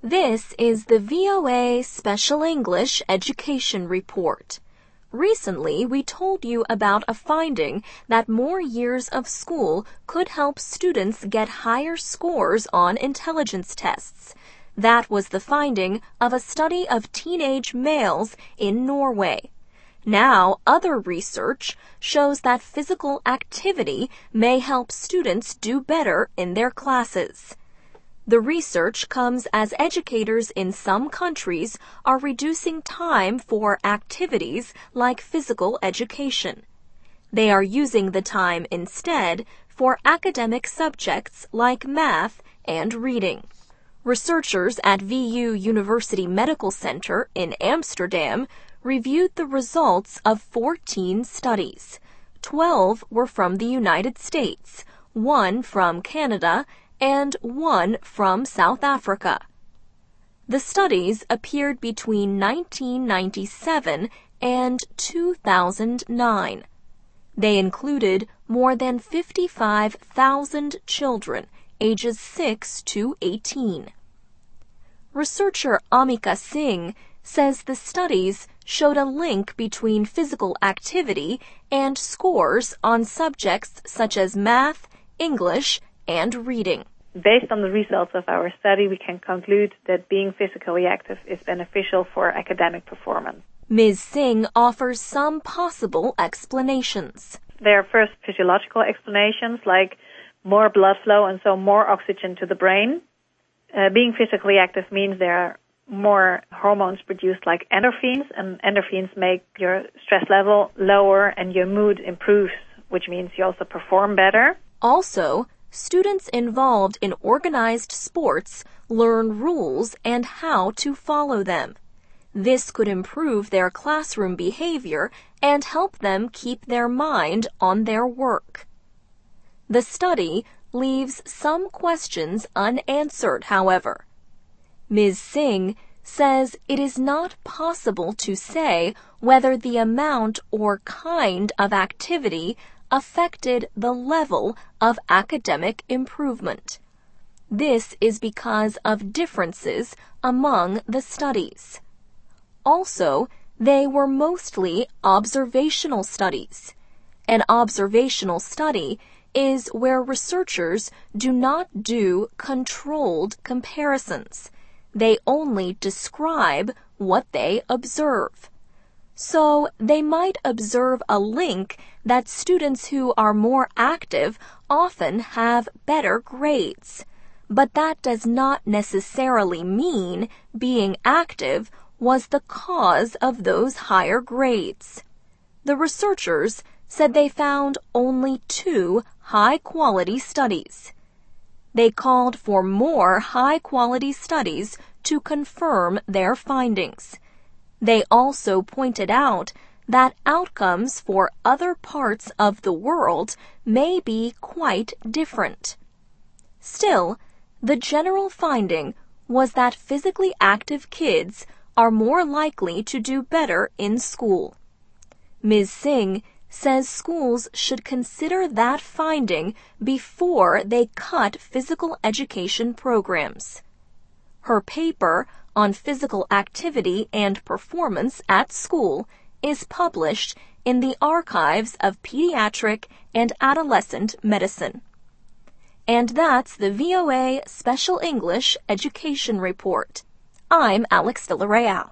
This is the VOA Special English Education Report. Recently, we told you about a finding that more years of school could help students get higher scores on intelligence tests. That was the finding of a study of teenage males in Norway. Now, other research shows that physical activity may help students do better in their classes. The research comes as educators in some countries are reducing time for activities like physical education. They are using the time instead for academic subjects like math and reading. Researchers at VU University Medical Center in Amsterdam reviewed the results of 14 studies. 12 were from the United States, 1 from Canada, and 1 from South Africa. The studies appeared between 1997 and 2009. They included more than 55,000 children ages 6 to 18. Researcher Amika Singh says the studies showed a link between physical activity and scores on subjects such as math, English, and reading. Based on the results of our study, we can conclude that being physically active is beneficial for academic performance. Ms. Singh offers some possible explanations. There are first physiological explanations like more blood flow and so more oxygen to the brain. Being physically active means there are more hormones produced like endorphins, and endorphins make your stress level lower and your mood improves, which means you also perform better. Also, students involved in organized sports learn rules and how to follow them. This could improve their classroom behavior and help them keep their mind on their work. The study leaves some questions unanswered, however. Ms. Singh says it is not possible to say whether the amount or kind of activity affected the level of academic improvement. This is because of differences among the studies. Also, they were mostly observational studies. An observational study is where researchers do not do controlled comparisons. They only describe what they observe. So they might observe a link that students who are more active often have better grades. But that does not necessarily mean being active was the cause of those higher grades. The researchers said they found only 2 high-quality studies. They called for more high-quality studies to confirm their findings. They also pointed out that outcomes for other parts of the world may be quite different. Still, the general finding was that physically active kids are more likely to do better in school. Ms. Singh says schools should consider that finding before they cut physical education programs. Her paper on physical activity and performance at school is published in the Archives of Pediatric and Adolescent Medicine. And that's the VOA Special English Education Report. I'm Alex Villarreal.